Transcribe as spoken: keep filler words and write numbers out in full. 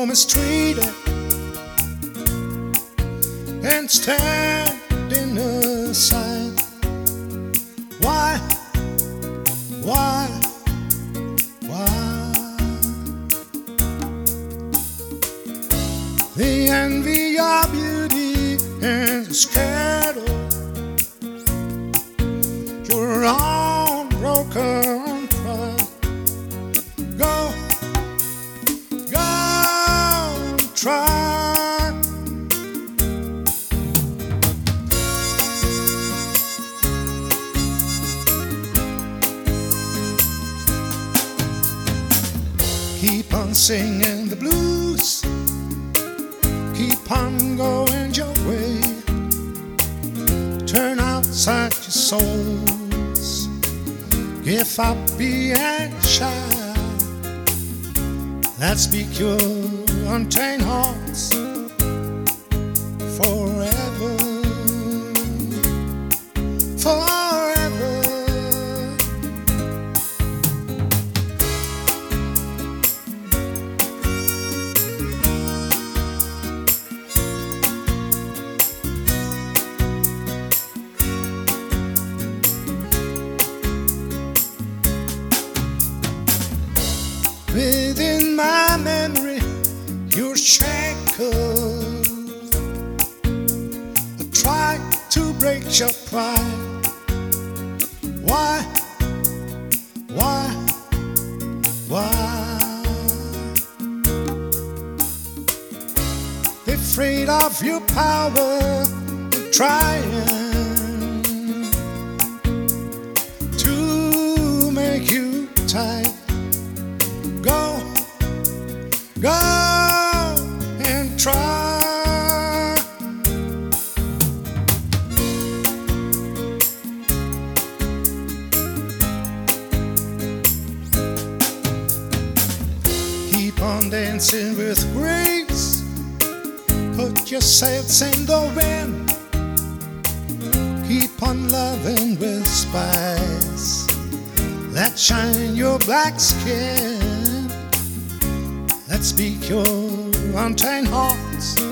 mistreated and standing aside. Why, why, why? They envy your beauty and scared of your unbroken pride. Go, go, try. Keep on singing the blues, keep on going your way. Turn outside your souls, give up being shy. Let's be pure, untamed hearts forever, forever. Within my memory, you're shackled. I tried to break your pride. Why, why, why? They're afraid of your power and trying to make you tight. Go, go and try. Keep on dancing with grace, put your sails in the wind. Keep on loving with spice, let's shine your black skin. Let's speak your untamed hearts